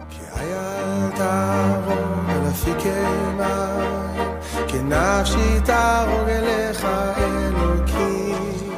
כאייל תערוג אל אפיקי מים, כנפשי תערוג אליך אלוקים.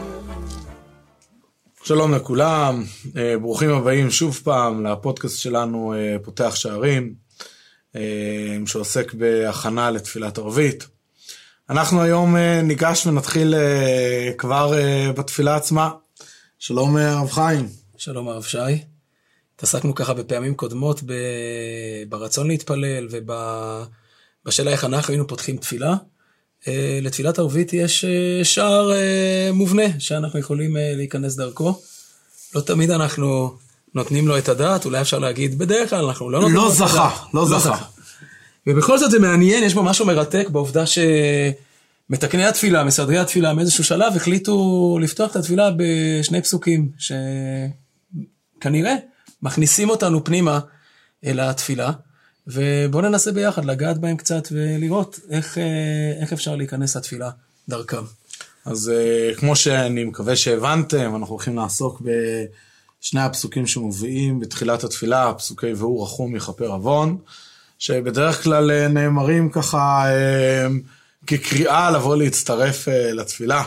שלום לכולם, ברוכים הבאים שוב פעם לפודקאסט שלנו פותח שערים, שעוסק בהכנה לתפילת ערבית. אנחנו היום ניגש ונתחיל כבר בתפילה עצמה. שלום הרב חיים. שלום הרב שי. התעסקנו ככה בפעמים קודמות ברצון להתפלל ובשאלה איך אנחנו היינו פותחים תפילה. לתפילת ערבית יש שער מובנה שאנחנו יכולים להיכנס דרכו. לא תמיד אנחנו נותנים לו את הדעת, אולי אפשר להגיד בדרך כלל אנחנו לא נותנים לו את הדעת. לא זכה. ובכל זאת זה מעניין, יש בו משהו מרתק בעובדה שמתקני התפילה, מסדרי התפילה מאיזשהו שלב, החליטו לפתוח את התפילה בשני פסוקים, שכנראה מכניסים אותנו פנימה אל התפילה, ובואו ננסה ביחד לגעת בהם קצת ולראות איך אפשר להיכנס לתפילה דרכם. אז כמו שאני מקווה שהבנתם, אנחנו הולכים לעסוק בשני הפסוקים שמוביאים בתחילת התפילה, פסוקי והוא רחום יכפר עוון, שבדרך כלל נאמרים ככה כקריאה לבוא להצטרף לתפילה.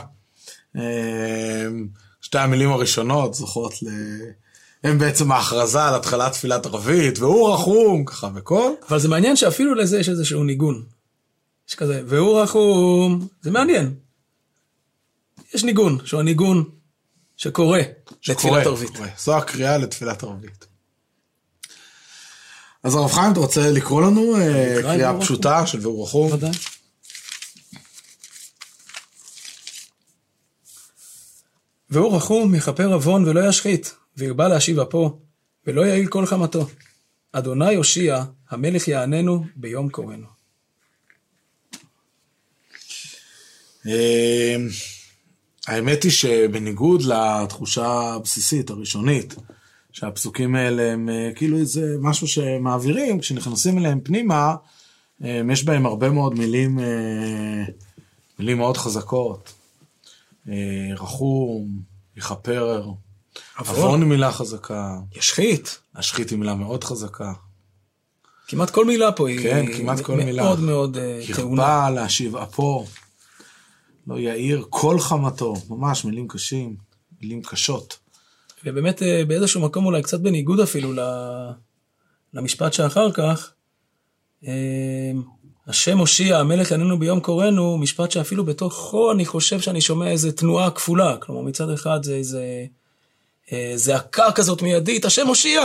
שתי המילים הראשונות זוכות הם בעצם ההכרזה על התחלת תפילת ערבית, והוא רחום, ככה וכל. אבל זה מעניין שאפילו לזה יש איזשהו ניגון. יש כזה, והוא רחום, זה מעניין. יש ניגון, שהוא הניגון שקורא לתפילת ערבית. זו הקריאה לתפילת ערבית. אז הרב חיים, אתה רוצה לקרוא לנו קריאה פשוטה של והוא רחום? ודאי. והוא רחום יכפר עוון ולא ישחית, וירבה להשיב אפו, ולא יעיל כל חמתו. אדוני הושיע, המלך יעננו ביום קורנו. האמת היא שבניגוד לתחושה הבסיסית, הראשונית, שהפסוקים האלה הם כאילו איזה משהו שמעבירים, כשנכנסים אליהם פנימה, יש בהם הרבה מאוד מילים מאוד חזקות. רחום, יכפר, עוון היא מילה חזקה. ישחית. השחית היא מילה מאוד חזקה. כמעט כל מילה פה כן, כמעט כל מילה. מאוד מאוד טעונה. ירבה להשיב אפו, לא יאיר כל חמתו, ממש מילים קשים, מילים קשות. ובאמת באיזשהו מקום אולי קצת בניגוד אפילו למשפט שאחר כך, השם הושיע, המלך יעננו ביום קורנו, משפט שאפילו בתוכו אני חושב שאני שומע איזו תנועה כפולה, כלומר מצד אחד זה איזה זעקה כזאת מיידית, השם הושיע,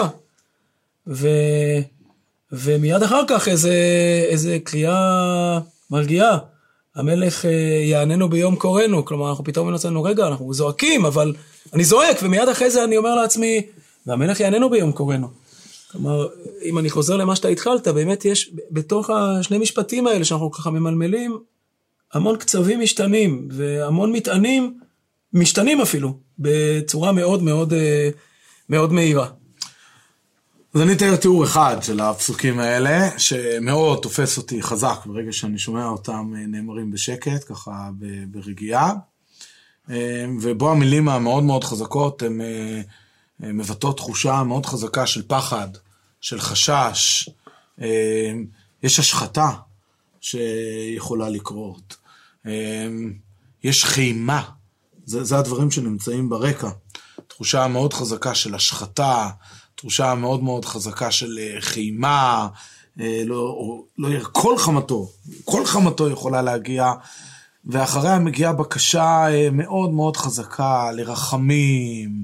ומיד אחר כך איזה קריאה מרגיעה, המלך יעננו ביום קורנו, כלומר אנחנו פתאום נוצאנו רגע, אנחנו זועקים, אבל אני זועק, ומיד אחרי זה אני אומר לעצמי, והמלך יעננו ביום קורנו. כלומר, אם אני חוזר למה שאתה התחלת, באמת יש בתוך השני משפטים האלה שאנחנו ככה ממלמלים, המון קצבים משתנים, והמון מטענים משתנים אפילו, בצורה מאוד מאוד מאוד מהירה. אז אני אתאר תיאור אחד של הפסוקים האלה, שמאוד תופס אותי חזק, ברגע שאני שומע אותם נאמרים בשקט, ככה ברגיעה, ובו המילים המאוד מאוד חזקות, הן מבטאות תחושה מאוד חזקה של פחד, של חשש, יש השחתה שיכולה לקרות, יש חיימה, זה הדברים שנמצאים ברקע, תחושה מאוד חזקה של השחתה, תחושה מאוד מאוד חזקה של חיימה, כל חמתו יכולה להגיע, ואחריה מגיעה בקשה מאוד מאוד חזקה לרחמים,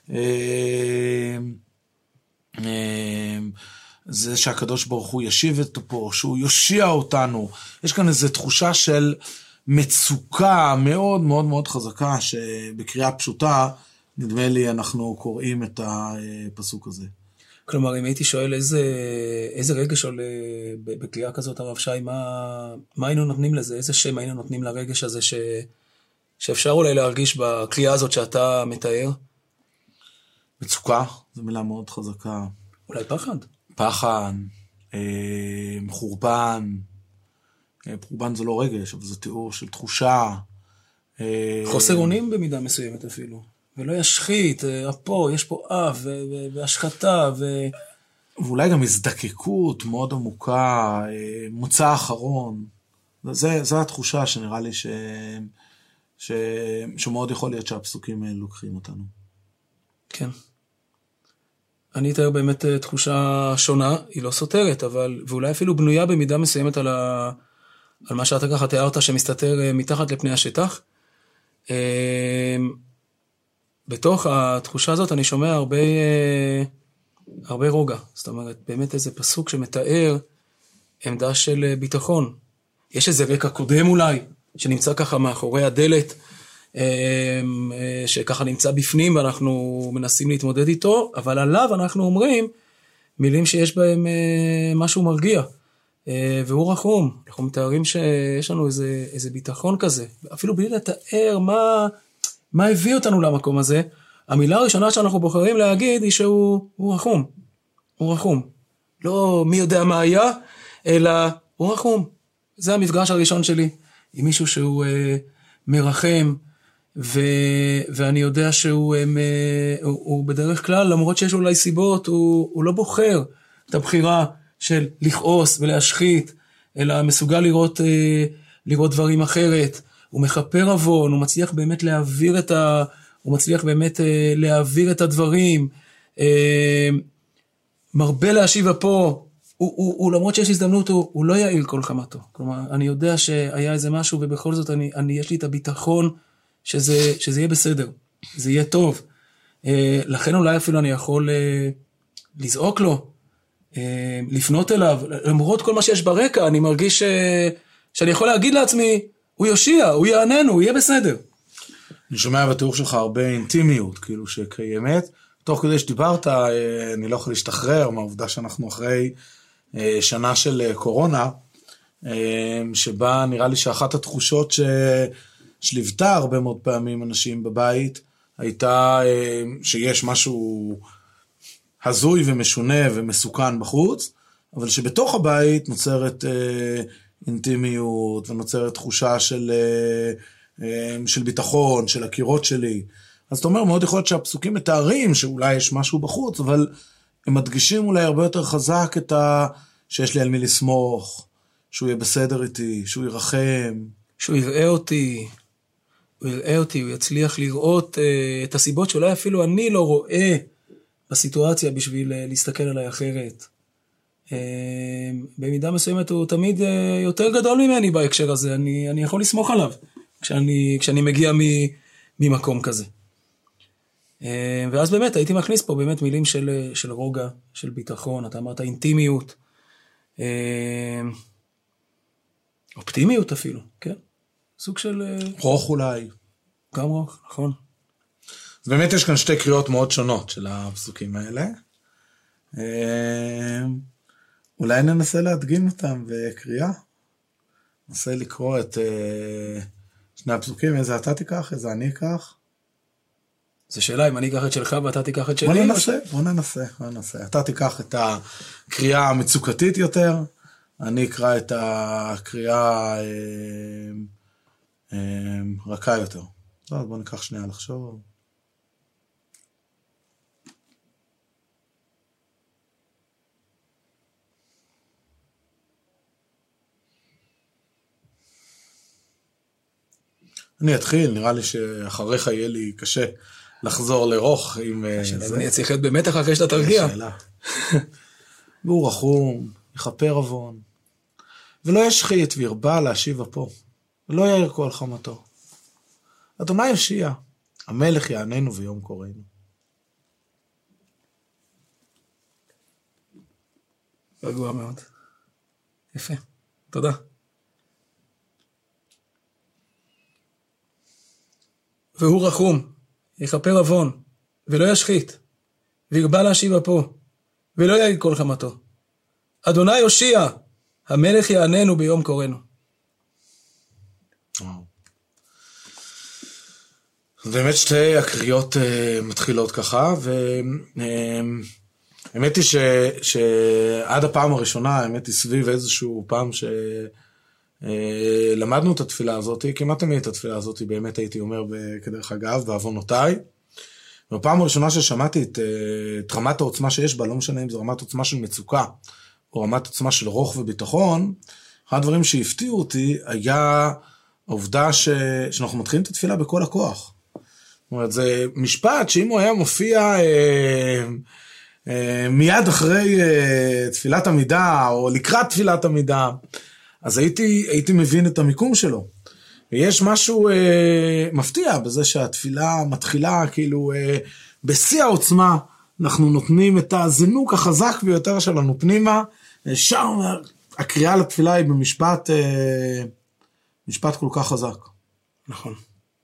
זה שהקדוש ברוך הוא ישיב את פה, שהוא יושיע אותנו, יש כאן איזו תחושה של מצוקה מאוד מאוד מאוד חזקה, שבקריאה פשוטה, נדמה לי אנחנו קוראים את הפסוק הזה. כלומר, אם הייתי שואל איזה רגש עולה בקריאה כזאת, הרב שי, מה היינו נותנים לזה? איזה שם היינו נותנים לרגש הזה שאפשר אולי להרגיש בקריאה הזאת שאתה מתאר? מצוקה, זו מילה מאוד חזקה. אולי פחד? פחד, חורבן. חורבן זה לא רגש, אבל זה תיאור של תחושה. חוסר אונים במידה מסוימת אפילו. ולא ישחית, פה, יש פה אף, והשחתה, ואולי גם הזדקקות מאוד עמוקה, מוצא אחרון. זו התחושה שנראה לי שמאוד יכול להיות שהפסוקים האלה לוקחים אותנו. כן. אני אתאר באמת תחושה שונה, היא לא סותרת, ואולי אפילו בנויה במידה מסוימת על מה שאתה ככה תיארת שמסתתר מתחת לפני השטח. בתוך התחושה הזאת אני שומע הרבה רוגע. זאת אומרת, באמת איזה פסוק שמתאר עמדה של ביטחון. יש איזה רקע קודם אולי, שנמצא ככה מאחורי הדלת, שככה נמצא בפנים ואנחנו מנסים להתמודד איתו, אבל עליו אנחנו אומרים מילים שיש בהם משהו מרגיע, והוא רחום. אנחנו מתארים שיש לנו איזה ביטחון כזה, אפילו בלי לתאר מה הביא אותנו למקום הזה. המילה הראשונה שאנחנו בוחרים להגיד היא שהוא רחום. הוא רחום. לא מי יודע מה היה, אלא הוא רחום. זה המפגש הראשון שלי עם מישהו שהוא מרחם, ואני יודע שהוא בדרך כלל, למרות שיש אולי סיבות, הוא לא בוחר את הבחירה של לכעוס ולהשחית, אלא מסוגל לראות דברים אחרת. הוא מחפר עוון, הוא מצליח באמת להעביר את הדברים, מרבה להשיב אפו, הוא למרות שיש הזדמנות, הוא לא יעיל כל חמתו. כלומר, אני יודע שהיה איזה משהו, ובכל זאת יש לי את הביטחון שזה יהיה בסדר, זה יהיה טוב. לכן אולי אפילו אני יכול לזעוק לו, לפנות אליו, למרות כל מה שיש ברקע, אני מרגיש שאני יכול להגיד לעצמי, הוא יושיע, הוא יעננו, הוא יהיה בסדר. אני שומע בתיאור שלך הרבה אינטימיות, כאילו שקיימת. תוך כדי שדיברת, אני לא יכול להשתחרר מהעובדה שאנחנו אחרי שנה של קורונה, שבה נראה לי שאחת התחושות שליוותה הרבה מאוד פעמים אנשים בבית, הייתה שיש משהו הזוי ומשונה ומסוכן בחוץ, אבל שבתוך הבית נוצרת אינטימיות, ונוצרת תחושה של ביטחון, של הקירות שלי. אז אתה אומר, מאוד יכול להיות שהפסוקים מתארים שאולי יש משהו בחוץ, אבל הם מדגישים אולי הרבה יותר חזק שיש לי על מי לסמוך, שהוא יהיה בסדר איתי, שהוא ירחם. שהוא יראה אותי, הוא יצליח לראות את הסיבות שאולי אפילו אני לא רואה בסיטואציה בשביל להסתכל עליי אחרת. במידה מסוימת הוא תמיד יותר גדול ממני בהקשר הזה, אני יכול לסמוך עליו כשאני מגיע ממקום כזה. ואז באמת הייתי מכניס פה באמת מילים של רוגע, של ביטחון, אתה אמרת אינטימיות, אופטימיות אפילו, כן? סוג של רוח אולי. גם רוח, נכון. אז באמת יש כאן שתי קריאות מאוד שונות של הפסוקים האלה. אולי ננסה להדגים אותם בקריאה. ננסה לקרוא את שני הפסוקים, איזה אתה תיקח, איזה אני אקח. זו שאלה, אם אני אקח את שלך ואתה תיקח את שלי. בוא ננסה. אתה תיקח את הקריאה המצוקתית יותר, אני אקרא את הקריאה רכה יותר. אז בוא ניקח שנייה לחשוב. אני אתחיל, נראה לי שאחריך יהיה לי קשה לחזור לרוך עם זה. אני אצליח להיות במתח אחרי שאתה תרגיע. והוא רחום, יכפר עוון, ולא ישחית וירבה להשיב אפו, ולא יאיר כל חמתו. אדוני יושיע, המלך יעננו ביום קוראנו. רגוע מאוד. יפה, תודה. והוא רחום, יכפר עוון, ולא ישחית, וירבה להשיב אפו, ולא יאיר כל חמתו. אדוני יושיע, המלך יעננו ביום קוראנו. באמת שתי הקריאות מתחילות ככה, והאמת היא שעד הפעם הראשונה, האמת היא סביב איזשהו פעם למדנו את התפילה הזאת, כמעט תמיד את התפילה הזאת, באמת הייתי אומר כדרך אגב, בעוונותיי, בפעם הראשונה ששמעתי את רמת העוצמה שיש בה, לא משנה אם זו רמת עוצמה של מצוקה, או רמת עוצמה של רוח וביטחון, אחד הדברים שהפתיעו אותי היה העובדה שאנחנו מתחילים את התפילה בכל הכוח. זאת אומרת, זה משפט שאם הוא היה מופיע מיד אחרי תפילת עמידה, או לקראת תפילת עמידה, אז הייתי מבין את המיקום שלו. ויש משהו מפתיע בזה שהתפילה מתחילה כאילו בשיא העוצמה, אנחנו נותנים את הזינוק החזק ביותר שלנו פנימה, שם הקריאה לתפילה היא במשפט כל כך חזק. נכון.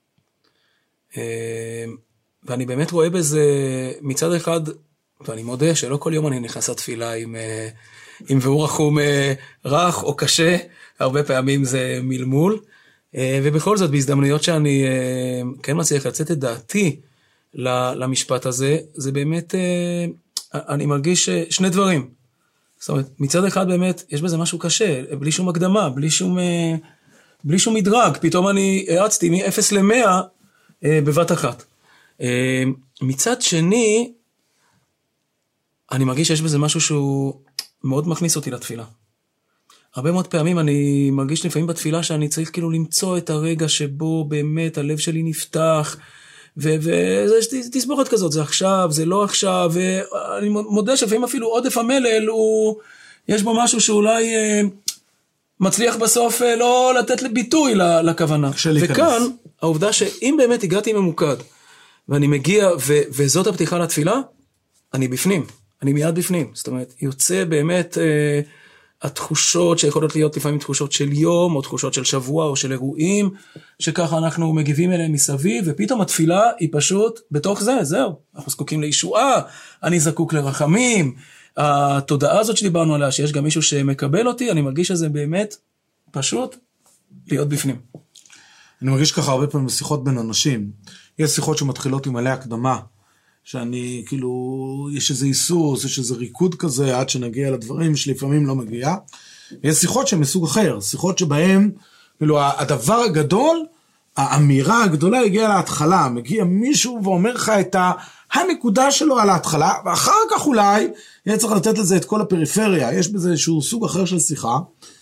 ואני באמת רואה בזה מצד אחד, ואני מודה שלא כל יום אני נכנס לתפילה עם ואור רחום רך או קשה, הרבה פעמים זה מלמול, ובכל זאת בהזדמנויות שאני כן מצליח לצאת את דעתי למשפט הזה, זה באמת, אני מרגיש שני דברים. זאת אומרת, מצד אחד באמת יש בזה משהו קשה, בלי שום הקדמה, בלי שום מדרג, פתאום אני הרצתי מ-0 ל-100 בבת אחת. מצד שני, אני מרגיש שיש בזה משהו שהוא מאוד מכניס אותי לתפילה. הרבה מאוד פעמים אני מרגיש לפעמים בתפילה שאני צריך כאילו למצוא את הרגע שבו באמת הלב שלי נפתח, וזה תסבוכת כזאת, זה עכשיו, זה לא עכשיו, ואני מודה שלפעמים אפילו עודף המלל, יש בו משהו שאולי מצליח בסוף לא לתת ביטוי לכוונה. וכאן העובדה שאם באמת הגעתי ממוקד, ואני מגיע, וזאת הפתיחה לתפילה, אני בפנים, אני מיד בפנים. זאת אומרת, יוצא באמת התחושות שיכולות להיות לפעמים תחושות של יום, או תחושות של שבוע, או של אירועים, שככה אנחנו מגיבים אליהם מסביב, ופתאום התפילה היא פשוט בתוך זה, זהו. אנחנו זקוקים לישועה, אני זקוק לרחמים, התודעה הזאת שדיברנו עליה, שיש גם מישהו שמקבל אותי, אני מרגיש שזה באמת פשוט להיות בפנים. אני מרגיש ככה הרבה פעמים בשיחות בין אנשים, יש שיחות שמתחילות עם מלא הקדמה, שאני כאילו, יש איזה איסוס, יש איזה ריקוד כזה, עד שנגיע לדברים שלפעמים לא מגיע, ויש שיחות שהן מסוג אחר, שיחות שבהן, כאילו, הדבר הגדול, האמירה הגדולה הגיעה להתחלה, מגיע מישהו ואומר לך את הנקודה שלו על ההתחלה, ואחר כך אולי, יהיה צריך לתת לזה את כל הפריפריה, יש בזה איזשהו סוג אחר של שיחה,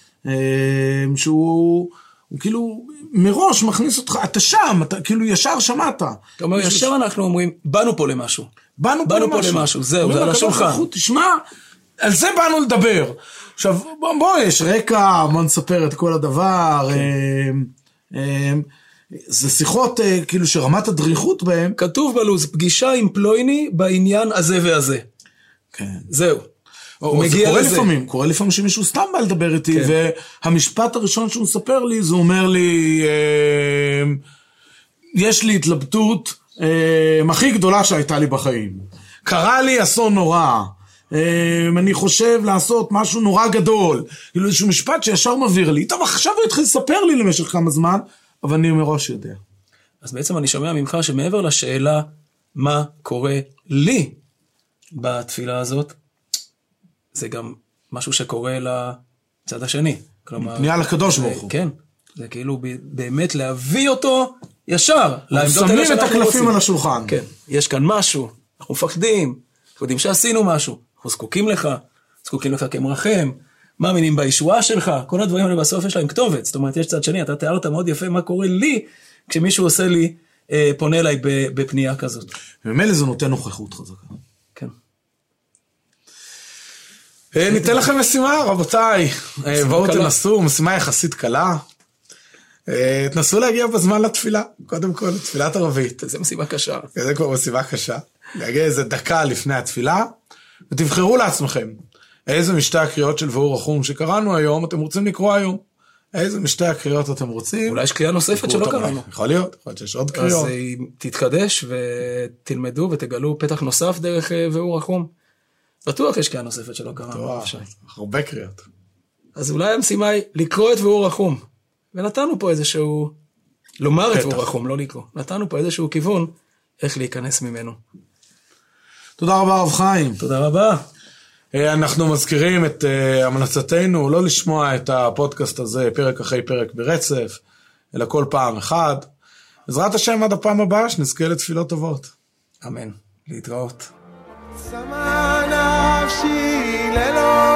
שהוא כאילו מראש מכניס אותך, אתה שם, אתה כאילו ישר שמעת. אתה אומר, ישר אנחנו אומרים, באנו פה למשהו. באנו פה למשהו, זהו, זה על השולחן. תשמע, על זה באנו לדבר. עכשיו, בוא, יש רקע, בוא נספר את כל הדבר. זה שיחות כאילו שרמת הדריכות בהם. כתוב בלוז, פגישה עם פלויני בעניין הזה והזה. כן. זהו. זה קורה לפעמים שמישהו סתם בא לדבר איתי, והמשפט הראשון שהוא מספר לי, זה אומר לי, יש לי התלבטות הכי גדולה שהייתה לי בחיים. קרה לי אסון נורא, אני חושב לעשות משהו נורא גדול, כאילו איזשהו משפט שישר מבהיר לי, טוב, עכשיו הוא התחיל לספר לי למשך כמה זמן, אבל אני מראש יודע. אז בעצם אני שומע ממך שמעבר לשאלה, מה קורה לי בתפילה הזאת, זה גם משהו שקורה לצד השני. פנייה לקדוש ברוך הוא. כן, זה כאילו באמת להביא אותו ישר. שמים את הקלפים על השולחן. כן, יש כאן משהו, אנחנו מפחדים, אנחנו יודעים שעשינו משהו, אנחנו זקוקים לך כמרחם, מאמינים בישועה שלך, כל הדברים האלה בסוף יש להם כתובת, זאת אומרת, יש צד שני, אתה תיארת מאוד יפה מה קורה לי, כשמישהו עושה לי, פונה אליי בפנייה כזאת. וממילא זה נותן נוכחות חזקה. כן. ניתן לכם משימה, רבותיי, בואו תנסו, משימה יחסית קלה, תנסו להגיע בזמן לתפילה, קודם כל, לתפילת ערבית. זה משימה קשה. זה כבר משימה קשה, להגיע איזה דקה לפני התפילה, ותבחרו לעצמכם, איזה משתי הקריאות של ואור רחום שקראנו היום, אתם רוצים לקרוא היום, איזה משתי הקריאות אתם רוצים. אולי יש קריאה נוספת שלא קראנו. יכול להיות שיש עוד קריאות. אז תתקדש ותלמדו ותגלו פתח נוסף דרך ואור רחום. בטוח יש קריאה נוספת שלא קראנו. הרבה קריאות. אז אולי המשימה היא לקרוא את ואור רחום. ונתנו פה איזשהו, לומר את ואור רחום, לא לקרוא. נתנו פה איזשהו כיוון איך להיכנס ממנו. תודה רבה רב חיים. תודה רבה. אנחנו מזכירים את המלצתנו לא לשמוע את הפודקאסט הזה פרק אחרי פרק ברצף, אלא כל פעם אחד. בעזרת השם עד הפעם הבאה שנזכה לתפילות טובות. אמן. להתראות. שמה נפשי ללא